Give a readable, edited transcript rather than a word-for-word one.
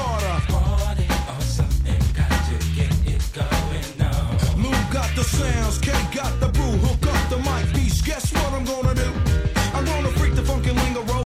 Carter. Party or something, got to get it going on. Lou got the sounds, K got the